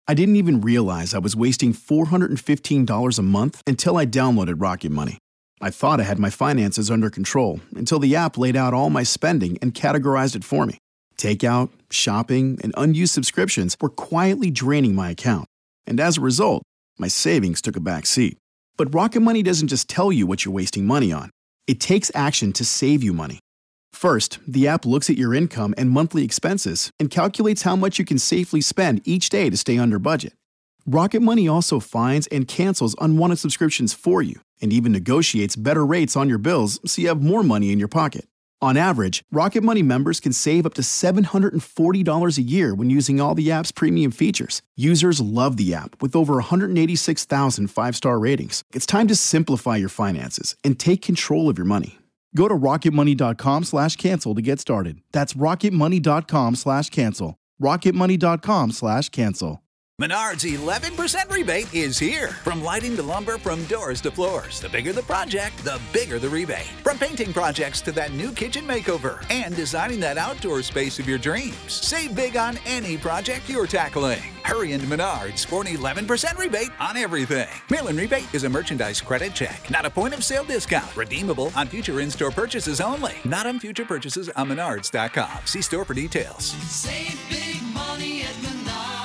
I didn't even realize I was wasting $415 a month until I downloaded Rocket Money. I thought I had my finances under control until the app laid out all my spending and categorized it for me. Takeout, shopping, and unused subscriptions were quietly draining my account. And as a result, my savings took a back seat. But Rocket Money doesn't just tell you what you're wasting money on. It takes action to save you money. First, the app looks at your income and monthly expenses and calculates how much you can safely spend each day to stay under budget. Rocket Money also finds and cancels unwanted subscriptions for you and even negotiates better rates on your bills so you have more money in your pocket. On average, Rocket Money members can save up to $740 a year when using all the app's premium features. Users love the app with over 186,000 five-star ratings. It's time to simplify your finances and take control of your money. Go to rocketmoney.com/cancel to get started. That's rocketmoney.com/cancel. rocketmoney.com/cancel. Menards 11% rebate is here. From lighting to lumber, from doors to floors. The bigger the project, the bigger the rebate. From painting projects to that new kitchen makeover and designing that outdoor space of your dreams. Save big on any project you're tackling. Hurry into Menards for an 11% rebate on everything. Mail-in rebate is a merchandise credit check, not a point-of-sale discount. Redeemable on future in-store purchases only. Not on future purchases on Menards.com. See store for details. Save big money at Menards.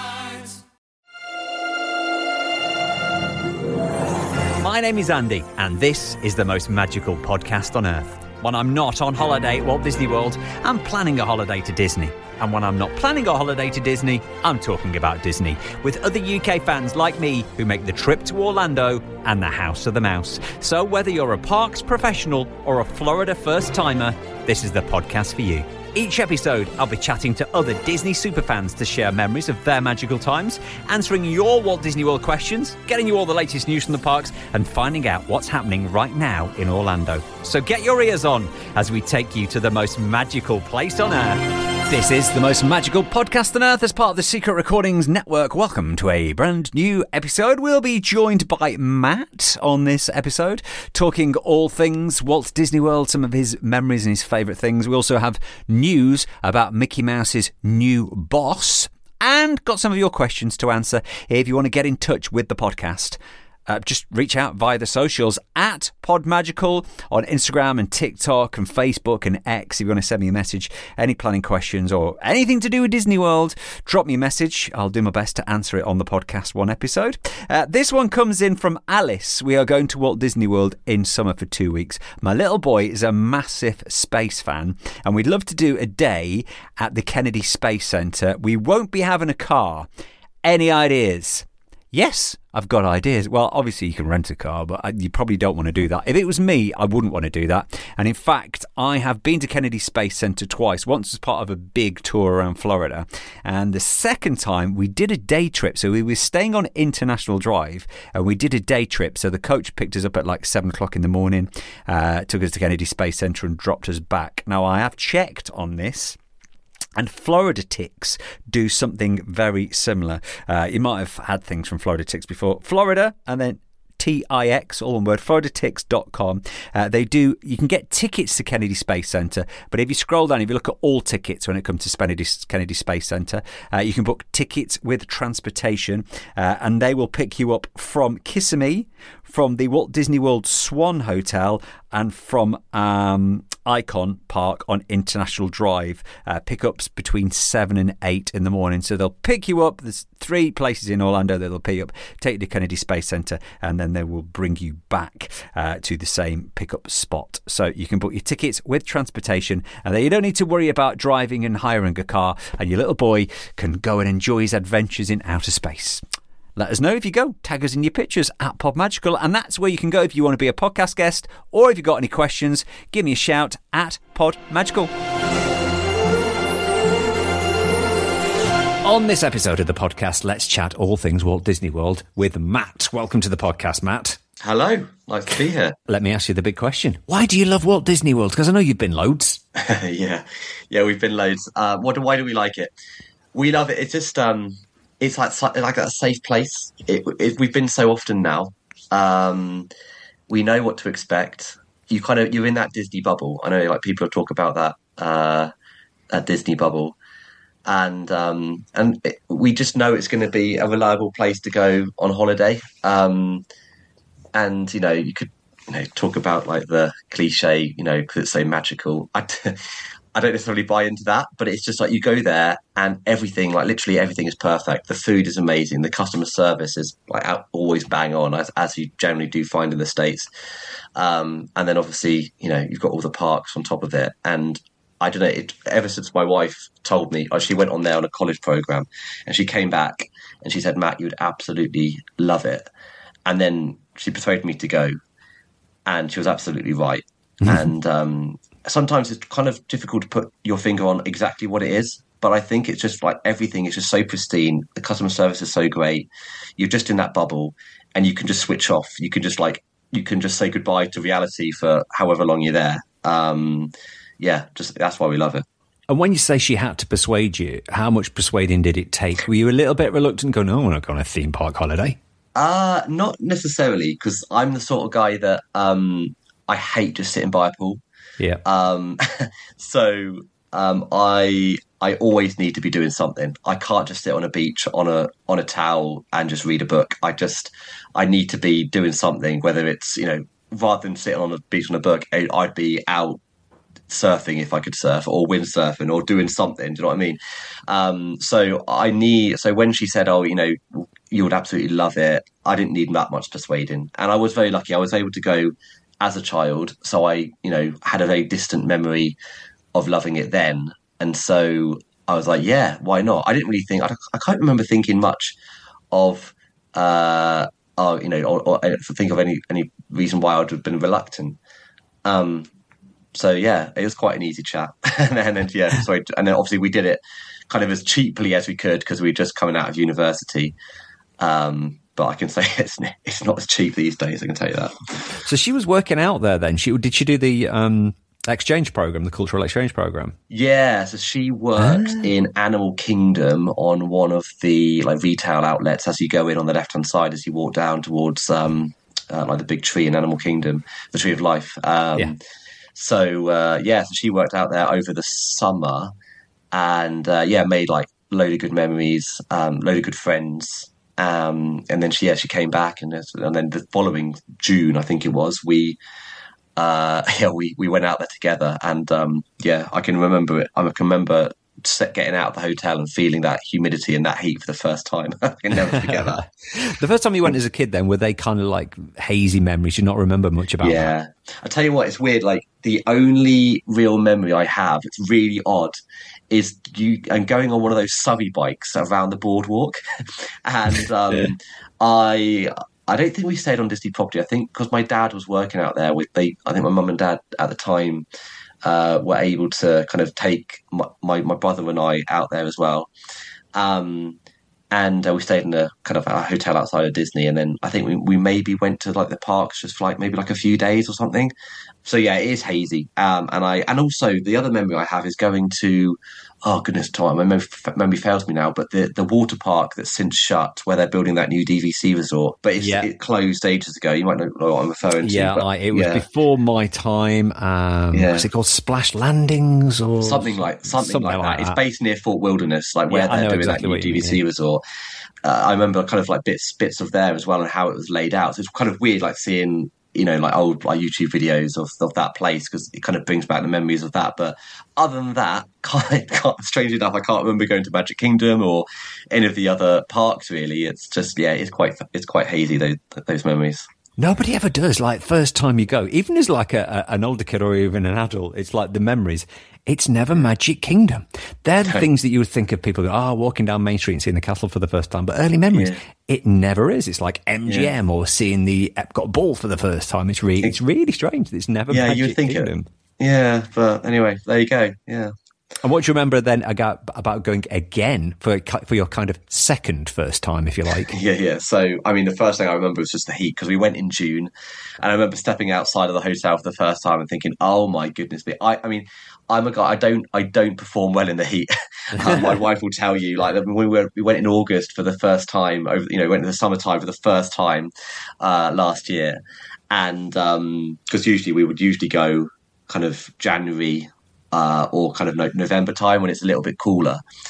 My name is Andy, and this is the most magical podcast on earth. When I'm not on holiday at Walt Disney World, I'm planning a holiday to Disney. And when I'm not planning a holiday to Disney, I'm talking about Disney with other UK fans like me who make the trip to Orlando and the House of the Mouse. So whether you're a parks professional or a Florida first-timer, this is the podcast for you. Each episode, I'll be chatting to other Disney superfans to share memories of their magical times, answering your Walt Disney World questions, getting you all the latest news from the parks, and finding out what's happening right now in Orlando. So get your ears on as we take you to the most magical place on earth. This is the most magical podcast on earth as part of the Secret Recordings Network. Welcome to a brand new episode. We'll be joined by Matt on this episode, talking all things Walt Disney World, some of his memories and his favourite things. We also have news about Mickey Mouse's new boss and got some of your questions to answer. If you want to get in touch with the podcast, just reach out via the socials at PodMagical on Instagram and TikTok and Facebook and X. If you want to send me a message, any planning questions or anything to do with Disney World, drop me a message. I'll do my best to answer it on the podcast one episode. This one comes in from Alice. We are going to Walt Disney World in summer for 2 weeks. My little boy is a massive space fan and we'd love to do a day at the Kennedy Space Center. We won't be having a car. Any ideas? Yes, I've got ideas. Well, obviously you can rent a car, but you probably don't want to do that. If it was me, I wouldn't want to do that. And in fact, I have been to Kennedy Space Center twice. Once as part of a big tour around Florida. And the second time, we did a day trip. So we were staying on International Drive, and we did a day trip. So the coach picked us up at like 7 o'clock in the morning, took us to Kennedy Space Center and dropped us back. Now, I have checked on this. And Florida Ticks do something very similar. You might have had things from Florida Ticks before. Florida and then TIX, all one word, FloridaTix.com. You can get tickets to Kennedy Space Center, but if you scroll down, if you look at all tickets when it comes to Kennedy Space Center, you can book tickets with transportation, and they will pick you up from Kissimmee, from the Walt Disney World Swan Hotel, and from Icon Park on International Drive. Pickups between 7 and 8 in the morning. So they'll pick you up. There's 3 places in Orlando that they'll pick you up, take you to Kennedy Space Center, and then they will bring you back to the same pickup spot. So you can book your tickets with transportation, and then you don't need to worry about driving and hiring a car, and your little boy can go and enjoy his adventures in outer space. Let us know if you go. Tag us in your pictures at PodMagical, and that's where you can go if you want to be a podcast guest, or if you've got any questions, give me a shout at PodMagical. On this episode of the podcast, let's chat all things Walt Disney World with Matt. Welcome to the podcast, Matt. Hello, nice to be here. Let me ask you the big question. Why do you love Walt Disney World? Because I know you've been loads. Yeah, we've been loads. Why do we like it? We love it. It's just it's like a safe place. We've been so often now. We know what to expect. You're in that Disney bubble. I know like people talk about that Disney bubble. we just know it's going to be a reliable place to go on holiday. And you could talk about like the cliche, because it's so magical. I don't necessarily buy into that, but it's just like you go there and everything, like literally everything is perfect. The food is amazing. The customer service is like always bang on, as you generally do find in the States. And then obviously, you've got all the parks on top of it. And I don't know, ever since my wife told me, she went on there on a college program and she came back and she said, Matt, you would absolutely love it. And then she persuaded me to go, and she was absolutely right. Mm-hmm. And sometimes it's kind of difficult to put your finger on exactly what it is, but I think it's just like everything is just so pristine. The customer service is so great. You're just in that bubble and you can just switch off. You can just say goodbye to reality for however long you're there. That's why we love it. And when you say she had to persuade you, how much persuading did it take? Were you a little bit reluctant going, no, I want to go on a theme park holiday? Not necessarily, because I'm the sort of guy that I hate just sitting by a pool. Yeah. So I always need to be doing something. I can't just sit on a beach on a towel and just read a book. I need to be doing something, whether it's, rather than sitting on a beach on a book, I'd be out surfing if I could surf, or windsurfing, or doing something. Do you know what I mean? So when she said, oh, you would absolutely love it, I didn't need that much persuading. And I was very lucky. I was able to go as a child. So I, had a very distant memory of loving it then. And so I was like, yeah, why not? I didn't really think, I can't remember thinking much of, or think of any reason why I would have been reluctant. So yeah, it was quite an easy chat. and then obviously we did it kind of as cheaply as we could because we were just coming out of university. But I can say it's not as cheap these days, I can tell you that. So she was working out there then. Did she do the exchange program, the cultural exchange program? Yeah, so she worked in Animal Kingdom on one of the like retail outlets as you go in on the left-hand side as you walk down towards like the big tree in Animal Kingdom, the Tree of Life. So she worked out there over the summer and made like load of good memories, load of good friends. And then she came back, and then the following June, I think it was, we went out there together, and I can remember it. I can remember getting out of the hotel and feeling that humidity and that heat for the first time. I can never forget that. The first time you went as a kid, then, were they kind of like hazy memories? You not remember much about that? Yeah, I tell you what, it's weird. Like the only real memory I have, it's really odd, is going on one of those Surrey bikes around the boardwalk, and I don't think we stayed on Disney property. I think because my dad was working out there I think my mum and dad at the time were able to kind of take my brother and I out there as well. And we stayed in a kind of a hotel outside of Disney. And then I think we maybe went to like the parks just for like maybe like a few days or something. So yeah, it is hazy. And also the other memory I have is going to, oh goodness, Tom, my memory fails me now, but the water park that's since shut, where they're building that new DVC resort, but it closed ages ago. You might know what I'm referring to. Yeah, it was before my time. Was it called Splash Landings or something like that? It's based near Fort Wilderness, like where they're doing exactly that new DVC resort. I remember kind of like bits of there as well and how it was laid out. So it's kind of weird, like seeing, like old YouTube videos of that place, because it kind of brings back the memories of that. But other than that, strangely enough, I can't remember going to Magic Kingdom or any of the other parks. Really, it's just it's quite hazy, those memories. Nobody ever does. Like first time you go, even as like an older kid or even an adult, it's like the memories. It's never Magic Kingdom. They're the things that you would think of people go, walking down Main Street and seeing the castle for the first time. But early memories, it never is. It's like MGM or seeing the Epcot Ball for the first time. It's really strange. It's never Magic Kingdom. But anyway, there you go. Yeah. And what do you remember then about going again for your kind of first time, if you like? Yeah. So, I mean, the first thing I remember was just the heat, because we went in June, and I remember stepping outside of the hotel for the first time and thinking, "Oh my goodness!" I mean, I'm a guy. I don't perform well in the heat. My wife will tell you. Like when we went in August for the first time, went in the summertime for the first time last year, and because we would usually go kind of January. Or kind of November time when it's a little bit cooler.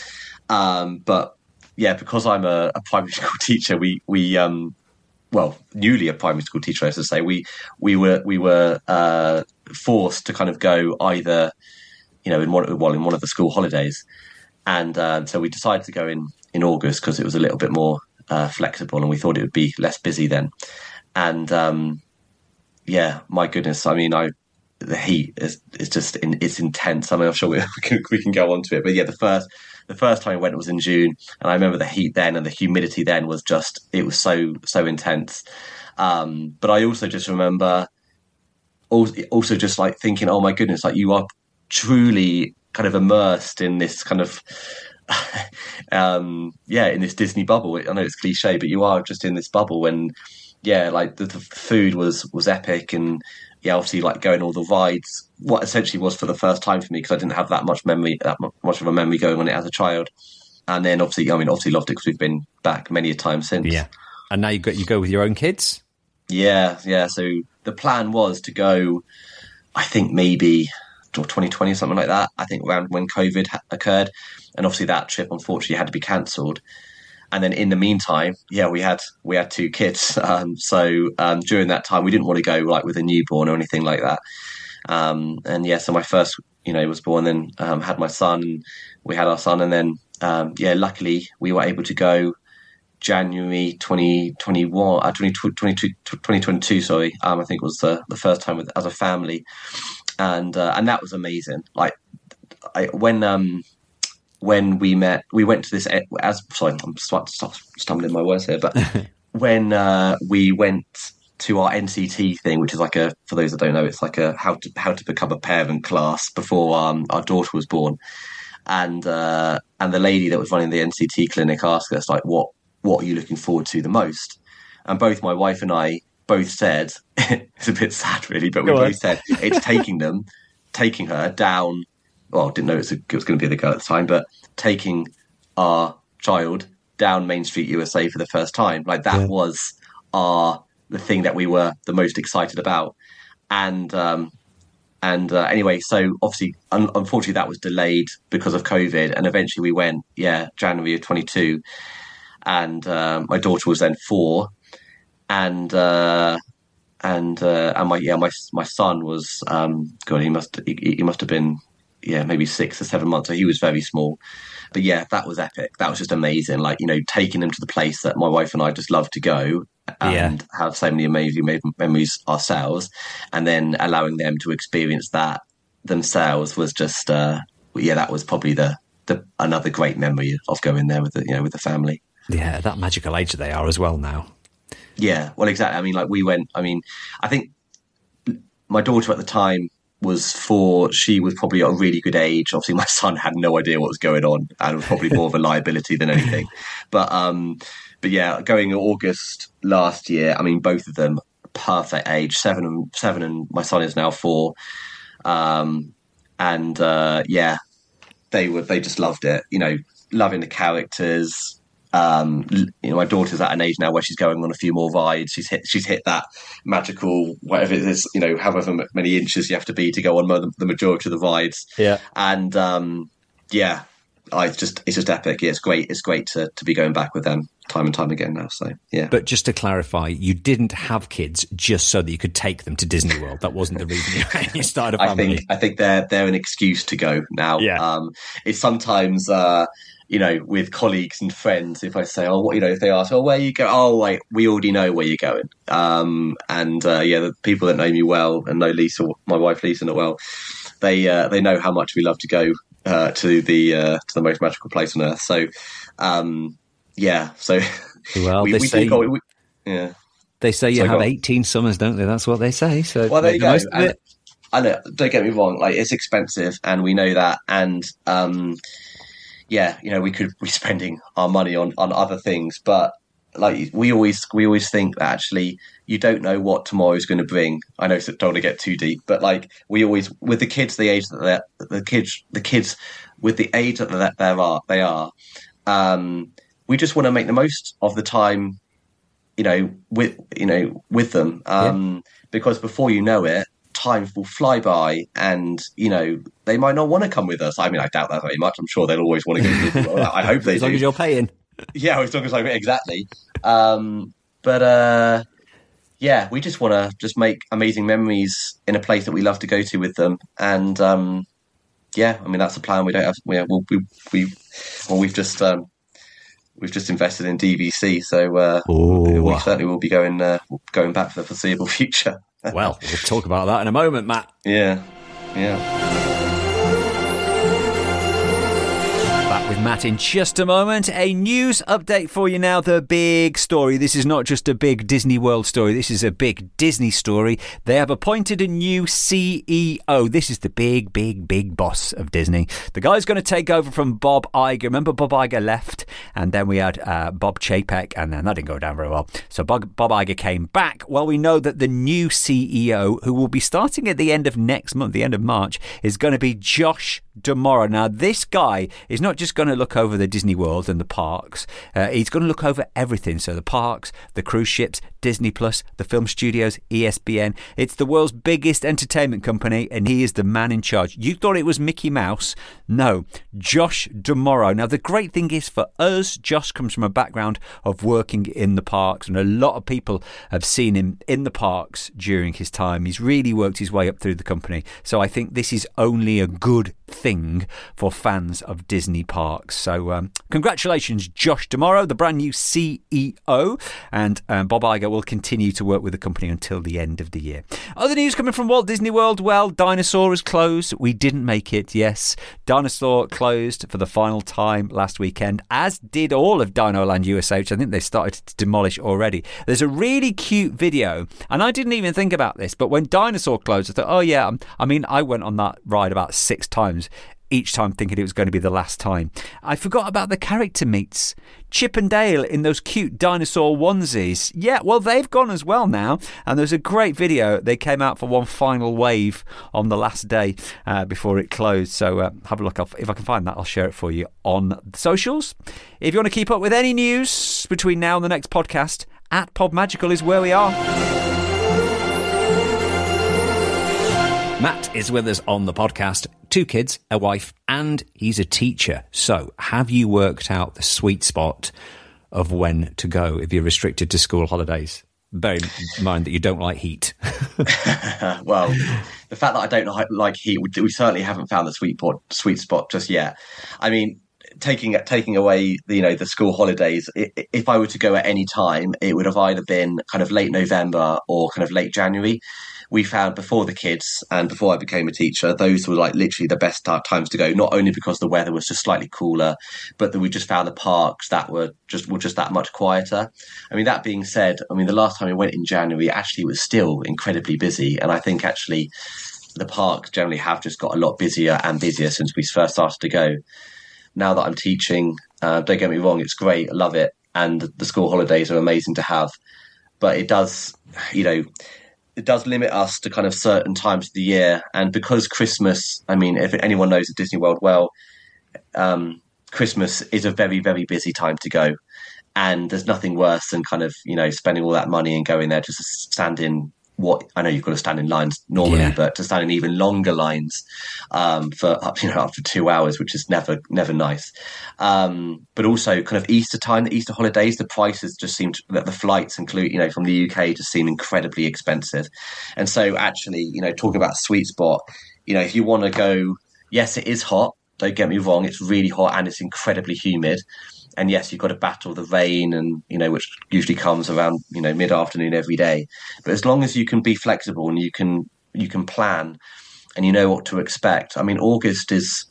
But yeah, because I'm a primary school teacher, well, newly a primary school teacher, I should say, we were forced to kind of go either, in one of the school holidays, and so we decided to go in August because it was a little bit more flexible, and we thought it would be less busy then. And yeah, my goodness, I mean, the heat is just it's intense. I mean, I'm sure we can go on to it, but yeah, the first time I went was in June, and I remember the heat then and the humidity then was it was so intense. But I also just remember also just like thinking, oh my goodness, like you are truly kind of immersed in this kind of in this Disney bubble. I know it's cliche, but you are just in this bubble when like the food was epic, and obviously like going all the rides, what essentially was for the first time for me, because I didn't have that much of a memory going on it as a child. And then obviously loved it because we've been back many a time since. Yeah. And now you go with your own kids? Yeah. So the plan was to go, I think maybe 2020 or something like that, I think around when COVID occurred. And obviously that trip unfortunately had to be cancelled. And then in the meantime, we had 2 kids. So during that time, we didn't want to go like with a newborn or anything like that. So my first, was born, then had my son, and we had our son. And then, luckily we were able to go January 2022, sorry. I think it was the first time as a family. And that was amazing. Like when we met, we went to this, sorry, I'm stumbling my words here, but when we went to our NCT thing, which is like for those that don't know, it's like a how to become a parent class before our daughter was born. And the lady that was running the NCT clinic asked us, like, what are you looking forward to the most? And both my wife and I both said, it's a bit sad really, but we both said it's taking her down. Well, didn't know it was going to be the girl at the time, but taking our child down Main Street USA for the first time. Like that was the thing that we were the most excited about. And anyway, so obviously, unfortunately, that was delayed because of COVID, and eventually we went, January of 22, and my daughter was then 4, and my son was God, he must have been maybe 6 or 7 months, so he was very small. But that was epic. That was just amazing. Like, taking them to the place that my wife and I just love to go and have so many amazing memories ourselves, and then allowing them to experience that themselves was just that was probably the another great memory of going there with the family. Yeah, that magical age that they are as well now. Yeah, well, exactly. I mean, like I think my daughter at the time was 4. She was probably at a really good age. Obviously, my son had no idea what was going on, and was probably more of a liability than anything. But going in August last year, I mean, both of them perfect age, 7 and my son is now 4. They just loved it. Loving the characters. My daughter's at an age now where she's going on a few more rides. She's hit that magical, whatever it is, however many inches you have to be to go on the majority of the rides. Yeah. And it's just epic. Yeah, it's great. It's great to be going back with them time and time again now. So yeah. But just to clarify, you didn't have kids just so that you could take them to Disney World. That wasn't the reason you started a family. I think they're an excuse to go now. Yeah. It's sometimes with colleagues and friends, if I say, if they ask, where you go? Oh, wait, we already know where you're going. The people that know me well and know Lisa, my wife Lisa, well, they know how much we love to go to the most magical place on earth. So, So, well, we do go. They say you have 18 summers, don't they? That's what they say. So, well, there you go. I know. Don't get me wrong. Like, it's expensive, and we know that, and we could be spending our money on other things, but like we always think that actually you don't know what tomorrow is going to bring. I know, don't want to get too deep, but like we always, with the kids, the age that the kids with the age that they are, we just want to make the most of the time, with them, because before you know it, time will fly by, and they might not want to come with us. I mean, I doubt that very much. I'm sure they'll always want to go to Disney World. I hope they as long as you're paying. Yeah, as long as exactly. Yeah, we just want to just make amazing memories in a place that we love to go to with them, and yeah, I mean that's the plan. We don't have we've just invested in DVC, so we certainly will be going back for the foreseeable future. Well, we'll talk about that in a moment, Matt. Yeah. Back with Matt in just a moment. A news update for you now. The big story. This is not just a big Disney World story. This is a big Disney story. They have appointed a new CEO. This is the big boss of Disney. The guy's going to take over from Bob Iger. Remember Bob Iger left? And then we had Bob Chapek, and then that didn't go down very well. So Bob Iger came back. Well, we know that the new CEO, who will be starting at the end of next month, the end of March, is going to be Josh D'Amaro. Now, this guy is not just going to look over the Disney World and the parks. He's going to look over everything. So the parks, the cruise ships, Disney Plus, the film studios, ESPN. It's the world's biggest entertainment company, and he is the man in charge. You thought it was Mickey Mouse? No, Josh D'Amaro. Now, the great thing is for us, Josh comes from a background of working in the parks, and a lot of people have seen him in the parks during his time. He's really worked his way up through the company. So I think this is only a good thing for fans of Disney parks. So congratulations, Josh D'Amaro, the brand new CEO, and Bob Iger will continue to work with the company until the end of the year. Other news coming from Walt Disney World. Well, Dinosaur is closed. We didn't make it. Yes, Dinosaur closed for the final time last weekend, as did all of Dinoland USA, which I think they started to demolish already. There's a really cute video, and I didn't even think about this, but when Dinosaur closed, I thought, oh yeah, I mean, I went on that ride about 6 times, each time thinking it was going to be the last time. I forgot about the character meets. Chip and Dale in those cute dinosaur onesies. Yeah, well, they've gone as well now. And there's a great video. They came out for one final wave on the last day before it closed. So have a look. If I can find that, I'll share it for you on the socials. If you want to keep up with any news between now and the next podcast, @PodMagical is where we are. Matt is with us on the podcast. 2 kids, a wife, and he's a teacher. So have you worked out the sweet spot of when to go if you're restricted to school holidays? Bear in mind that you don't like heat. Well, the fact that I don't like heat, we certainly haven't found the sweet spot just yet. I mean, taking away the school holidays, if I were to go at any time, it would have either been kind of late November or kind of late January. We found before the kids and before I became a teacher, those were like literally the best times to go, not only because the weather was just slightly cooler, but that we just found the parks that were just that much quieter. I mean, that being said, I mean, the last time we went in January, actually it was still incredibly busy. And I think actually the parks generally have just got a lot busier and busier since we first started to go. Now that I'm teaching, don't get me wrong, it's great. I love it. And the school holidays are amazing to have. But it does, it does limit us to kind of certain times of the year. And because Christmas, I mean, if anyone knows at Disney World well, Christmas is a very, very busy time to go. And there's nothing worse than kind of, spending all that money and going there just to stand in I know you've got to stand in lines normally, but to stand in even longer lines for up to 2 hours, which is never nice. But also kind of Easter time, the Easter holidays, the prices just seem that the flights include, from the UK just seem incredibly expensive. And so actually, talking about sweet spot, if you want to go, yes, it is hot. Don't get me wrong. It's really hot and it's incredibly humid. And yes, you've got to battle the rain and, which usually comes around, mid-afternoon every day. But as long as you can be flexible and you can plan and you know what to expect. I mean, August is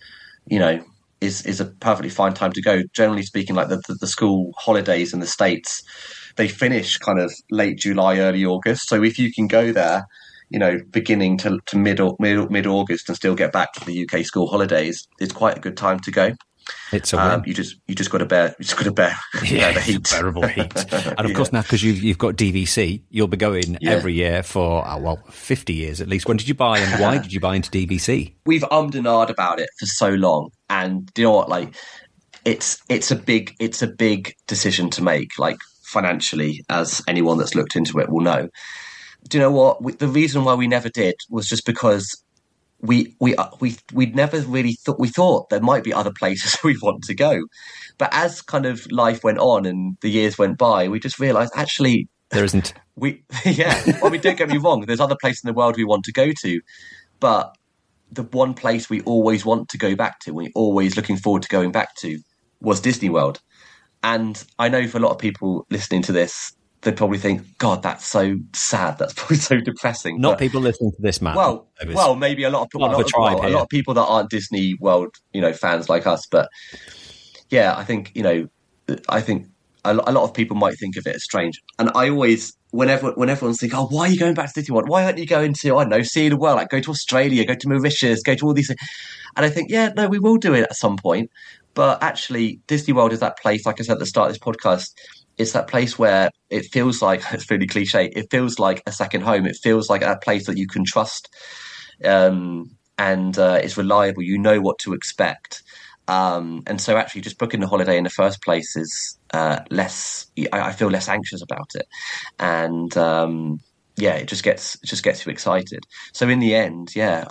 a perfectly fine time to go. Generally speaking, like the school holidays in the States, they finish kind of late July, early August. So if you can go there, beginning to mid-August and still get back to the UK school holidays, it's quite a good time to go. It's a win. You just got to bear the heat, bearable heat, and of course now because you've got DVC, you'll be going every year for 50 years at least. When did you buy and why did you buy into DVC? We've ummed and ahed about it for so long, and do you know what? Like, it's a big decision to make, like financially, as anyone that's looked into it will know. do you know what? The reason why we never did was just because we'd never really thought. We thought there might be other places we want to go, but as kind of life went on and the years went by, we just realised actually there isn't. Well, don't get me wrong. There's other places in the world we want to go to, but the one place we always want to go back to, we're always looking forward to going back to, was Disney World. And I know for a lot of people listening to this, they probably think, God, that's so sad. That's probably so depressing. Not people listening to this, Matt. Well, maybe a lot of people, a lot of people that aren't Disney World, fans like us. But yeah, I think a lot of people might think of it as strange. And I always, when everyone's thinking, oh, why are you going back to Disney World? Why aren't you going to, I don't know, see the world? Like go to Australia, go to Mauritius, go to all these things. And I think, yeah, no, we will do it at some point. But actually, Disney World is that place, like I said at the start of this podcast, it's that place where it feels like, it's really cliche, it feels like a second home. It feels like a place that you can trust, and it's reliable. You know what to expect. And so actually just booking the holiday in the first place is I feel less anxious about it. And it just gets you excited. So in the end, it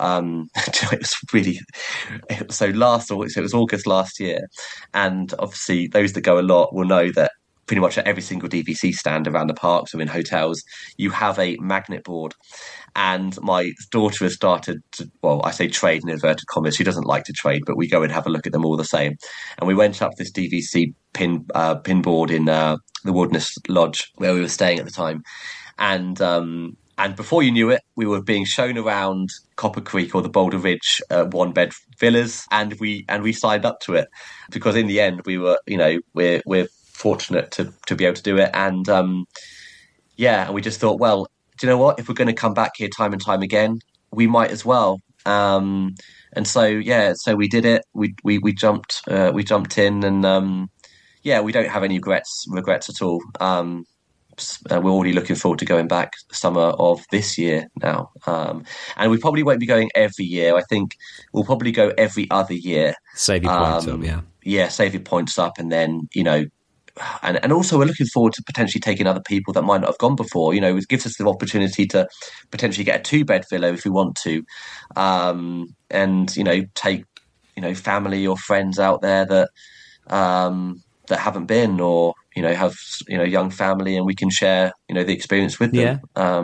was August last year. And obviously those that go a lot will know that pretty much at every single DVC stand around the parks or in hotels, you have a magnet board. And my daughter has started to, I say trade in inverted commas. She doesn't like to trade, but we go and have a look at them all the same. And we went up this DVC pin board in the Wilderness Lodge where we were staying at the time. And before you knew it, we were being shown around Copper Creek or the Boulder Ridge one-bed villas, and we signed up to it because in the end we were, we're fortunate to be able to do it. And and we just thought, well, do you know what? If we're going to come back here time and time again, we might as well. And so we did it. We jumped in, and we don't have any regrets at all. We're already looking forward to going back summer of this year now. And we probably won't be going every year. I think we'll probably go every other year. Save your points up, yeah. Yeah, save your points up, and then and also we're looking forward to potentially taking other people that might not have gone before. It gives us the opportunity to potentially get a 2-bed villa if we want to, and take family or friends out there that haven't been, or have young family, and we can share the experience with them.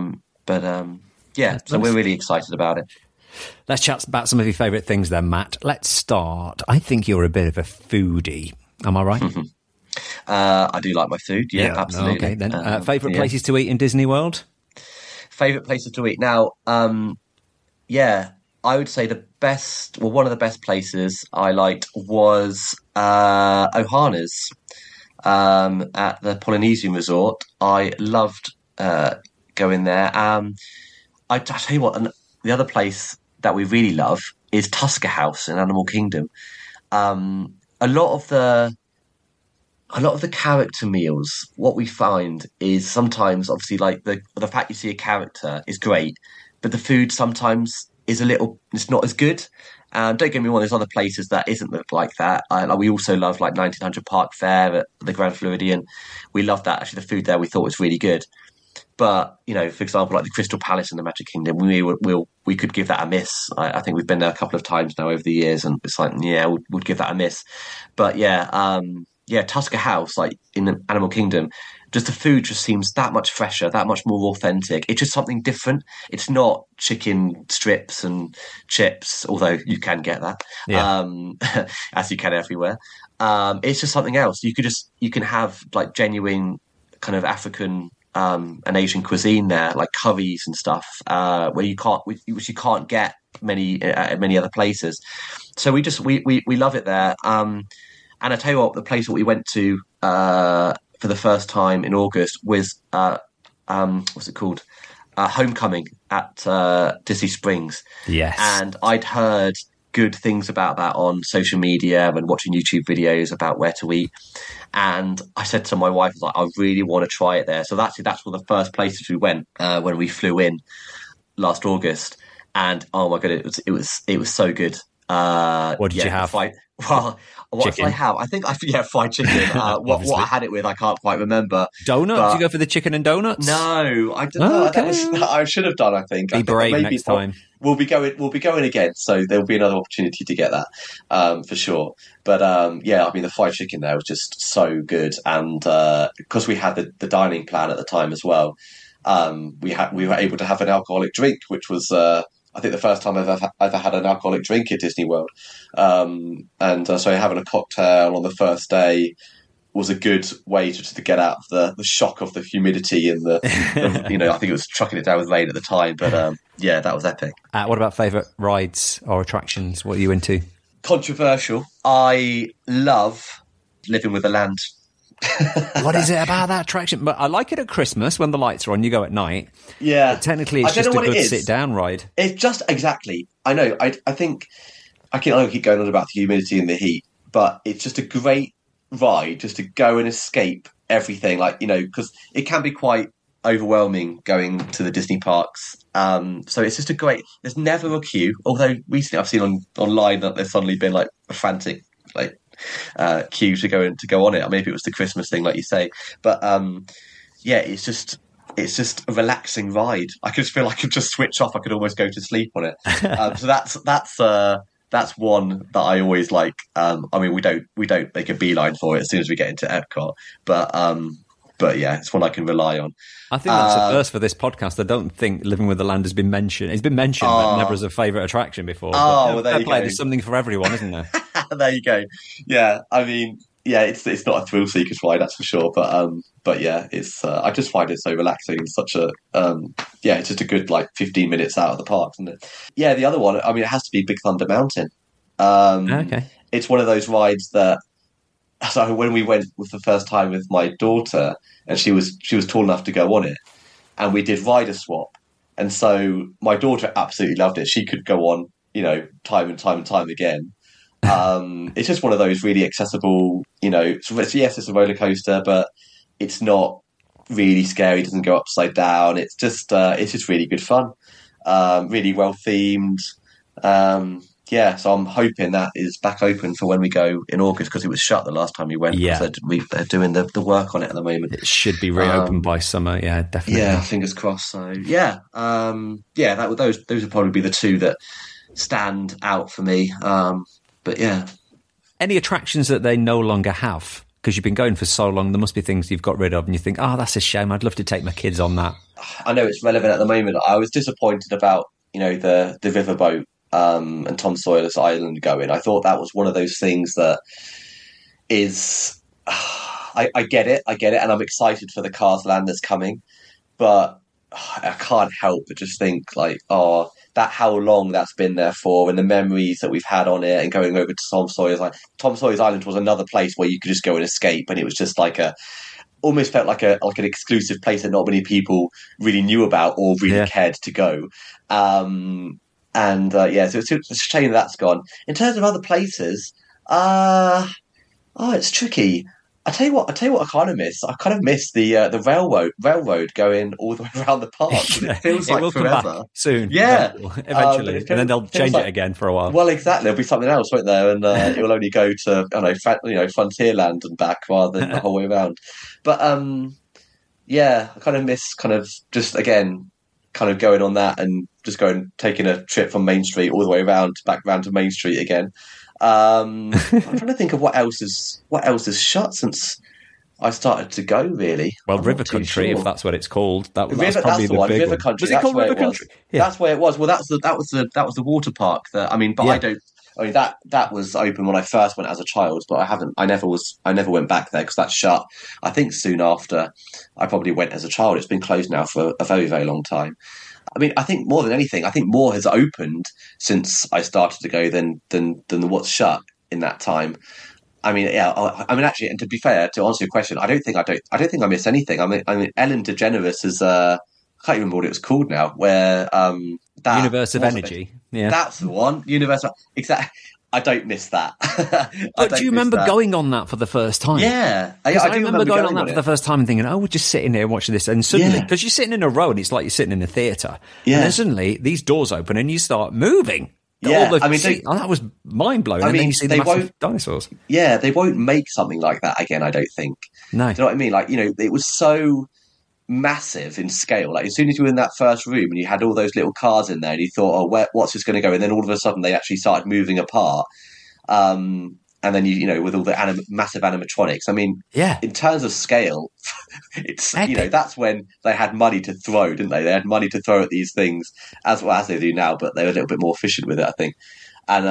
So we're really excited about it. Let's chat about some of your favourite things then, Matt. Let's start. I think you're a bit of a foodie. Am I right? I do like my food. Yeah, absolutely. Okay, then. Favourite places to eat in Disney World? Favourite places to eat? Now, I would say one of the best places I liked was Ohana's at the Polynesian Resort. I loved going there. I tell you what, the other place that we really love is Tusker House in Animal Kingdom. A lot of the character meals, what we find is sometimes, obviously, like the fact you see a character is great, but the food sometimes is it's not as good. Don't get me wrong, there's other places that isn't like that. We also love like 1900 Park Fare at the Grand Floridian. We love that. Actually, the food there we thought was really good. But, for example, like the Crystal Palace in the Magic Kingdom, we could give that a miss. I think we've been there a couple of times now over the years, and it's like, we'd give that a miss. But Tusker House, like in the Animal Kingdom, just the food just seems that much fresher, that much more authentic. It's just something different. It's not chicken strips and chips, although you can get that, as you can everywhere. It's just something else. You can have like genuine kind of African and Asian cuisine there, like curries and stuff, which you can't get many other places. So we love it there. And I tell you what, the place that we went to for the first time in August was what's it called? Homecoming at Disney Springs. Yes. And I'd heard good things about that on social media and watching YouTube videos about where to eat. And I said to my wife, I really want to try it there. So that's one of the first places we went when we flew in last August. And oh my god, it was so good. What did you have? Well, what did Chicken. I have? I think fried chicken. What I had it with, I can't quite remember. Donuts? But- Do you go for the chicken and donuts? No, I don't know. okay. I should have done. I think. Be I think brave maybe next time. We'll be going again. So there'll be another opportunity to get that for sure. But yeah, I mean, the fried chicken there was just so good, and because we had the dining plan at the time as well, we were able to have an alcoholic drink, which was. I think the first time I've ever had an alcoholic drink at Disney World, and so having a cocktail on the first day was a good way to get out of the shock of the humidity and the I think it was trucking it down with rain at the time, but yeah, that was epic. What about favourite rides or attractions? What are you into? Controversial. I love Living with the Land. What is it about that attraction? But I like it at Christmas when the lights are on. You go at night. Yeah, But technically, it's just a good sit-down ride. It's just exactly. I know. I think I keep going on about the humidity and the heat, but it's just a great ride just to go and escape everything. Because it can be quite overwhelming going to the Disney parks. So it's just a great. There's never a queue. Although recently I've seen online that there's suddenly been like a frantic queue to go on it. Or maybe it was the Christmas thing, like you say. But yeah, it's just a relaxing ride. I just feel like I could just switch off. I could almost go to sleep on it. So that's one that I always like. I mean, we don't make a beeline for it as soon as we get into Epcot, but yeah, it's one I can rely on. I think that's a first for this podcast. I don't think Living with the Land has been mentioned. It's been mentioned, but never as a favourite attraction before. Well, there you go. There's something for everyone, isn't there? There you go. Yeah, I mean, yeah, it's not a thrill seeker's ride, that's for sure. But yeah, it's I just find it so relaxing. It's such a it's just a good 15 minutes out of the park, isn't it? Yeah, the other one, I mean, it has to be Big Thunder Mountain. Okay. It's one of those rides that. So when we went with the first time with my daughter, and she was tall enough to go on it, and we did rider swap, and so my daughter absolutely loved it. She could go on, time and time again. It's just one of those really accessible, yes, it's a roller coaster, but it's not really scary. It doesn't go upside down. It's just really good fun. Really well themed. Yeah, so I'm hoping that is back open for when we go in August, because it was shut the last time we went. Yeah. They're doing the work on it at the moment. It should be reopened by summer. Yeah, definitely. Yeah, fingers crossed. So yeah, those would probably be the two that stand out for me. But yeah, any attractions that they no longer have? Because you've been going for so long, there must be things you've got rid of, and you think, oh, that's a shame. I'd love to take my kids on that. I know it's relevant at the moment. I was disappointed about the riverboat. And Tom Sawyer's Island going. I thought that was one of those things that is. I get it, and I'm excited for the Cars Land that's coming, but I can't help but just think how long that's been there for, and the memories that we've had on it, and going over to Tom Sawyer's Island was another place where you could just go and escape, and it was just almost felt like an exclusive place that not many people really knew about or really cared to go. So it's a shame that's gone. In terms of other places, it's tricky. I tell you what I kind of miss. I kind of miss the railroad going all the way around the park. It feels like will forever. come back soon. Yeah, eventually, and then they'll change it again for a while. Well, exactly. There'll be something else, won't there? And it will only go to Frontierland and back rather than the whole way around. But I kind of miss just again. Kind of going on that and just taking a trip from Main Street all the way back round to Main Street again. I'm trying to think of what else is shut since I started to go. Really, well, River Country, if that's what it's called, that's probably the one. big River one. Country. Was it called River Country? Yeah. That's where it was. Well, that was the water park. That was open when I first went as a child, but I never went back there because that's shut. I think soon after I probably went as a child. It's been closed now for a very, very long time. I mean, I think more than anything, more has opened since I started to go than what's shut in that time. I mean, yeah. I mean, actually, and to be fair, to answer your question, I don't think I miss anything. I mean, Ellen DeGeneres is I can't remember what it was called now. Where that Universe of Energy. Yeah, that's the one. Universe. Exactly. I don't miss that. But do you remember going on that for the first time? Yeah. I remember going on that for the first time and thinking, we're just sitting here watching this. And suddenly, because you're sitting in a row and it's like you're sitting in a theatre. Yeah. And then suddenly these doors open and you start moving. Yeah, I mean, that was mind blowing. And then you see the massive dinosaurs. Yeah, they won't make something like that again. I don't think. No, do you know what I mean? Like, it was so massive in scale. Like, as soon as you were in that first room and you had all those little cars in there, and you thought, "Oh, what's this going to go?" And then all of a sudden, they actually started moving apart. And then with all the massive animatronics. I mean, in terms of scale, it's epic. That's when they had money to throw, didn't they? They had money to throw at these things as well as they do now, but they were a little bit more efficient with it, I think. And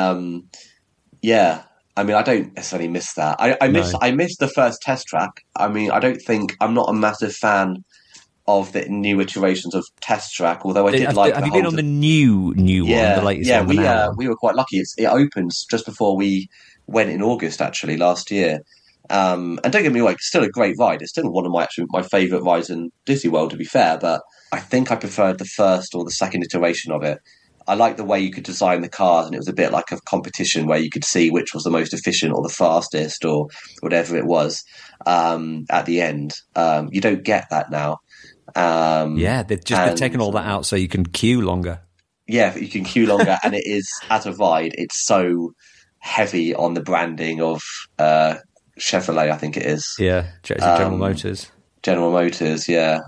I mean, I don't necessarily miss that. I miss the first test track. I mean, I'm not a massive fan of the new iterations of Test Track, although I did like. Have you been on the new one, the latest one? Yeah, we were quite lucky. It opens just before we went in August, actually, last year. And don't get me wrong, it's still a great ride. It's still one of my favourite rides in Disney World, to be fair. But I think I preferred the first or the second iteration of it. I liked the way you could design the cars, and it was a bit like a competition where you could see which was the most efficient or the fastest or whatever it was at the end. You don't get that now. They've taken all that out so you can queue longer. Yeah, you can queue longer, and it is, as a ride, it's so heavy on the branding of Chevrolet, I think it is. Yeah, General Motors. General Motors, yeah.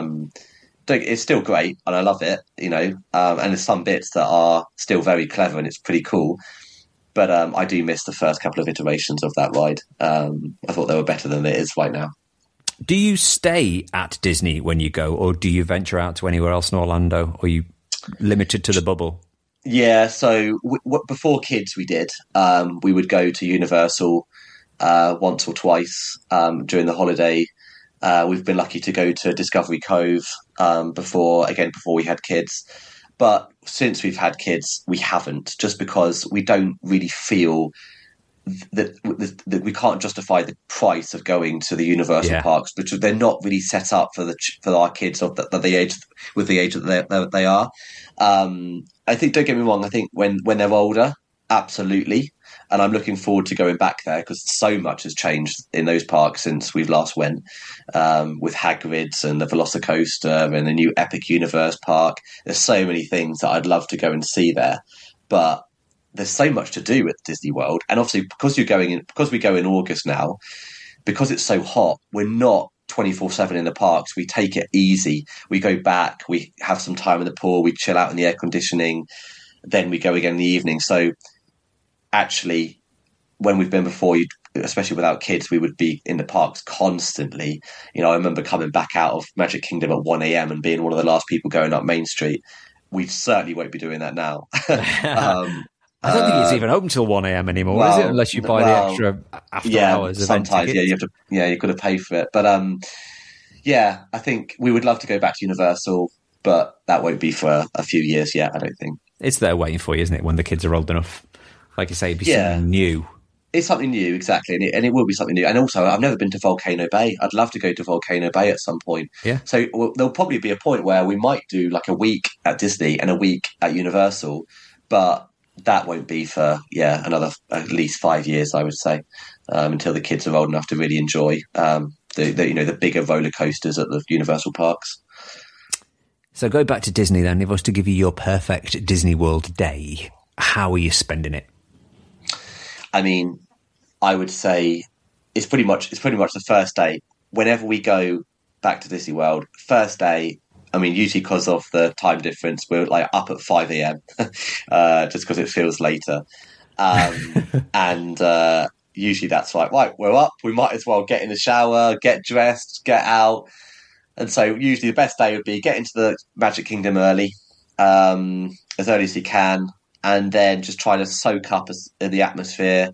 It's still great, and I love it, and there's some bits that are still very clever, and it's pretty cool. But I do miss the first couple of iterations of that ride. I thought they were better than it is right now. Do you stay at Disney when you go, or do you venture out to anywhere else in Orlando, or are you limited to the bubble? Yeah, so before kids we did. We would go to Universal once or twice during the holiday. We've been lucky to go to Discovery Cove before we had kids. But since we've had kids, we haven't, just because we don't really feel that we can't justify the price of going to the Universal parks, because they're not really set up for our kids of the age that they are. I think, don't get me wrong, I think when they're older, absolutely, and I'm looking forward to going back there, because so much has changed in those parks since we've last went, with Hagrid's and the Velocicoaster and the new Epic Universe park. There's so many things that I'd love to go and see there, but there's so much to do at Disney World. And obviously, because we go in August now, because it's so hot, we're not 24/7 in the parks. We take it easy. We go back, we have some time in the pool, we chill out in the air conditioning, then we go again in the evening. So actually, when we've been before, especially without kids, we would be in the parks constantly. I remember coming back out of Magic Kingdom at 1 a.m. and being one of the last people going up Main Street. We certainly won't be doing that now. I don't think it's even open till 1 a.m. anymore, is it? Unless you buy the extra after hours event sometimes, tickets. you've got to pay for it. But I think we would love to go back to Universal, but that won't be for a few years yet, I don't think. It's there waiting for you, isn't it, when the kids are old enough? Like you say, it'd be something new. It's something new, exactly, and it will be something new. And also, I've never been to Volcano Bay. I'd love to go to Volcano Bay at some point. Yeah. So there'll probably be a point where we might do like a week at Disney and a week at Universal, but that won't be for another at least 5 years, I would say, until the kids are old enough to really enjoy the bigger roller coasters at the Universal parks. So go back to Disney then. If I was to give you your perfect Disney World day, how are you spending it? I mean, I would say it's pretty much the first day. Whenever we go back to Disney World, first day. I mean, usually because of the time difference, we're like up at 5 a.m. Just because it feels later. And usually that's like, right, we're up. We might as well get in the shower, get dressed, get out. And so usually the best day would be get into the Magic Kingdom early as you can, and then just try to soak up the atmosphere.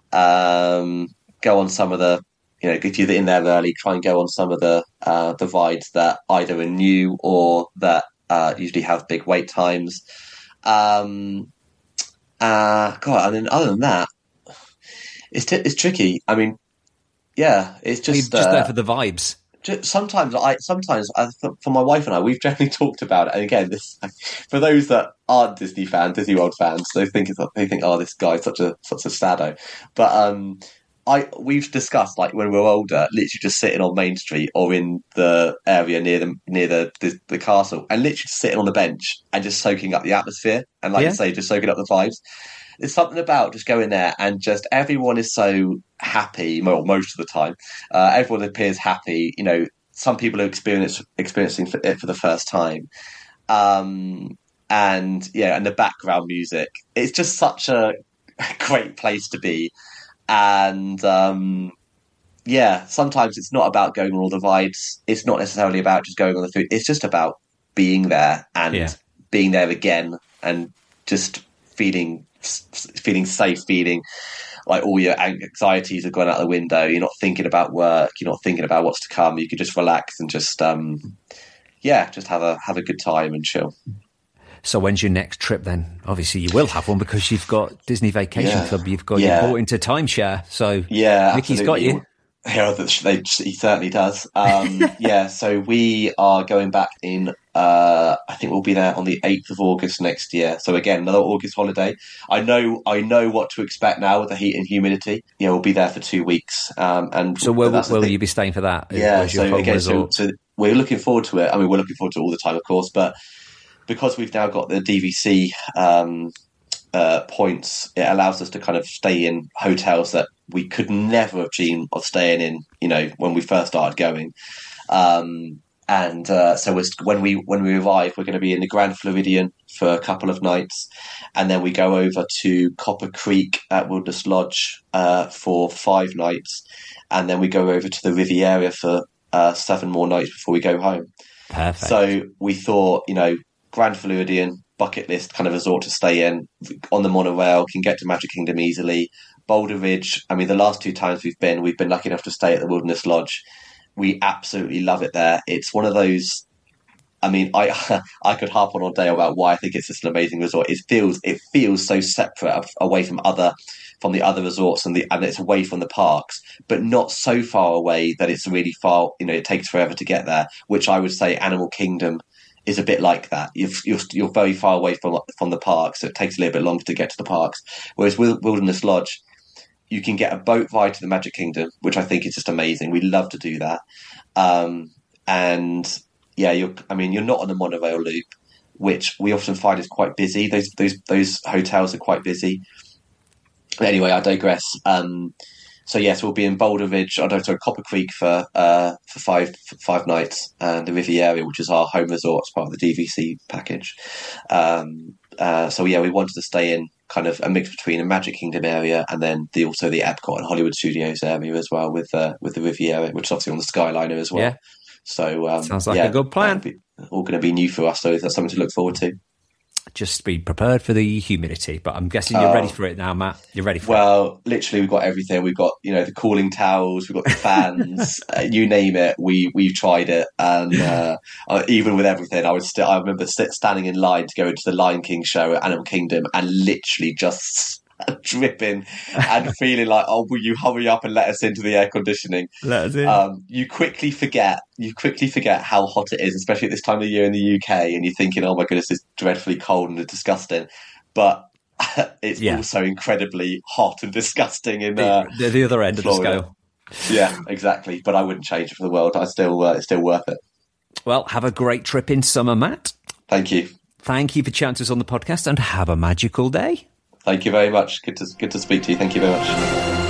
Go on some of the, if you're in there early, try and go on some of the rides that either are new or that usually have big wait times. And then other than that, it's tricky. I mean, it's just just there for the vibes. Sometimes for my wife and I, we've generally talked about it. And again, this for those that aren't Disney World fans, they think, oh, this guy's such a sado. But we've discussed like when we were older, literally just sitting on Main Street or in the area near the castle, and literally just sitting on the bench and just soaking up the atmosphere, and like you say, just soaking up the vibes. There's something about just going there and just everyone is so happy. Well, most of the time, everyone appears happy. You know, some people are experiencing it for the first time, and the background music. It's just such a great place to be, and sometimes it's not about going on all the vibes. It's not necessarily about just going on the food. It's just about being there and being there again, and just feeling safe, feeling like all your anxieties have gone out the window. You're not thinking about work. You're not thinking about what's to come. You can just relax and just just have a good time and chill. So when's your next trip then? Obviously you will have one because you've got Disney Vacation Club. You've got you bought into timeshare. So Mickey's got you. Yeah, he certainly does. So we are going back in. I think we'll be there on the 8th of August next year. So again, another August holiday. I know what to expect now with the heat and humidity. Yeah, we'll be there for 2 weeks. And so where will you be staying for that? Yeah, so we're looking forward to it. I mean, we're looking forward to it all the time, of course, but because we've now got the DVC points, it allows us to kind of stay in hotels that we could never have dreamed of staying in, you know, when we first started going. So when we arrive, we're going to be in the Grand Floridian for a couple of nights, and then we go over to Copper Creek at Wilderness Lodge for 5 nights, and then we go over to the Riviera for 7 more nights before we go home. Perfect. So we thought, you know, Grand Floridian, bucket list kind of resort to stay in, on the monorail, can get to Magic Kingdom easily. Boulder Ridge, I mean, the last 2 times we've been lucky enough to stay at the Wilderness Lodge. We absolutely love it there. It's one of those, I mean, I could harp on all day about why I think it's just an amazing resort. It feels so separate away from the other resorts, and it's away from the parks, but not so far away that it's really far, you know, it takes forever to get there, which I would say Animal Kingdom is a bit like that. You're very far away from the parks, so it takes a little bit longer to get to the parks. Whereas Wilderness Lodge, you can get a boat ride to the Magic Kingdom, which I think is just amazing. We love to do that. You're not on the monorail loop, which we often find is quite busy. Those hotels are quite busy. Anyway, I digress. So we'll be in Boulder Ridge, Copper Creek for 5 nights, and the Riviera, which is our home resort as part of the DVC package. We wanted to stay in kind of a mix between a Magic Kingdom area and then the Epcot and Hollywood Studios area as well, with the Riviera, which is obviously on the Skyliner as well. Yeah. So sounds like a good plan. All going to be new for us, so that's something to look forward to. Just be prepared for the humidity, but I'm guessing you're ready for it now, Matt. You're ready for it. Well, literally, we've got everything. We've got, you know, the cooling towels, we've got the fans, you name it. We've tried it, and even with everything, I remember standing in line to go into the Lion King show at Animal Kingdom, and literally just dripping and feeling like, oh, will you hurry up and let us into the air conditioning? Let us in. You quickly forget how hot it is, especially at this time of year in the UK, and you're thinking, oh my goodness, it's dreadfully cold and disgusting. But it's also incredibly hot and disgusting in the other end Florida. Of the scale. Yeah, exactly. But I wouldn't change it for the world. It's still worth it. Well, have a great trip in summer, Matt. Thank you. Thank you for chatting to us on the podcast, and have a magical day. Thank you very much. Good to speak to you. Thank you very much.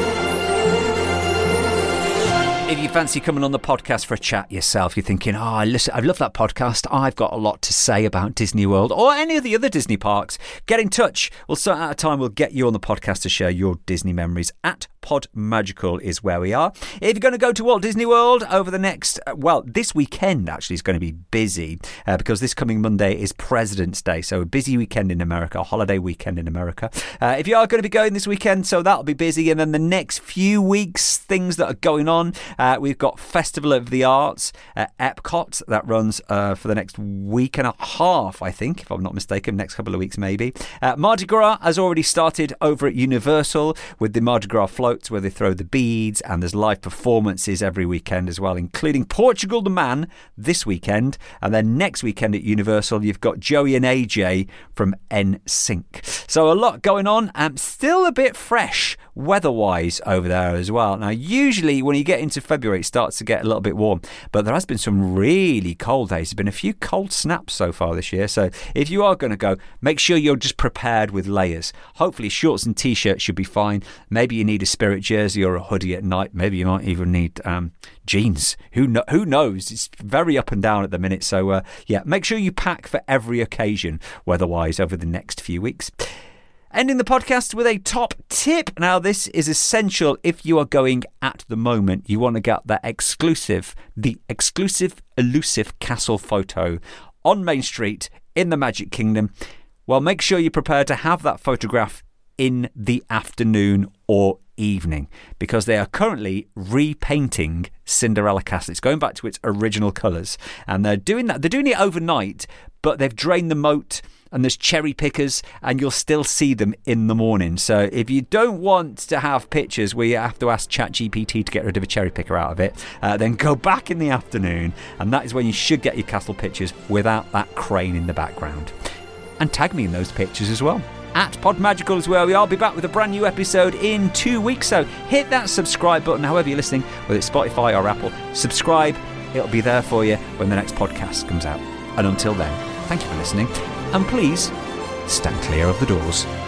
If you fancy coming on the podcast for a chat yourself, you're thinking, listen, I love that podcast. I've got a lot to say about Disney World or any of the other Disney parks. Get in touch. We'll sort out a time. We'll get you on the podcast to share your Disney memories. At Pod Magical is where we are. If you're going to go to Walt Disney World over the next, this weekend actually is going to be busy because this coming Monday is President's Day. So a busy weekend in America, a holiday weekend in America. If you are going to be going this weekend, so that'll be busy. And then the next few weeks, things that are going on. We've got Festival of the Arts at Epcot that runs for the next week and a half, I think, if I'm not mistaken, next couple of weeks maybe. Mardi Gras has already started over at Universal with the Mardi Gras float floats where they throw the beads, and there's live performances every weekend as well, including Portugal the Man this weekend, and then next weekend at Universal you've got Joey and AJ from NSYNC. So a lot going on, and still a bit fresh weather-wise over there as well. Now, usually when you get into February, it starts to get a little bit warm, but there has been some really cold days. There's been a few cold snaps so far this year, so if you are going to go, make sure you're just prepared with layers. Hopefully shorts and t-shirts should be fine. Maybe you need a Spirit jersey or a hoodie at night. Maybe you might even need jeans. Who knows? It's very up and down at the minute, so make sure you pack for every occasion weather-wise over the next few weeks. Ending the podcast with a top tip. Now, this is essential if you are going at the moment. You want to get the exclusive elusive castle photo on Main Street in the Magic Kingdom. Well, make sure you're prepared to have that photograph in the afternoon or evening, because they are currently repainting Cinderella Castle. It's going back to its original colours, and they're doing that. They're doing it overnight, but they've drained the moat, and there's cherry pickers, and you'll still see them in the morning. So if you don't want to have pictures where you have to ask ChatGPT to get rid of a cherry picker out of it, then go back in the afternoon, and that is when you should get your castle pictures without that crane in the background. And tag me in those pictures as well. At Podmagical is where we are. I'll be back with a brand new episode in 2 weeks. So hit that subscribe button, however you're listening, whether it's Spotify or Apple. Subscribe. It'll be there for you when the next podcast comes out. And until then, thank you for listening. And please, stand clear of the doors.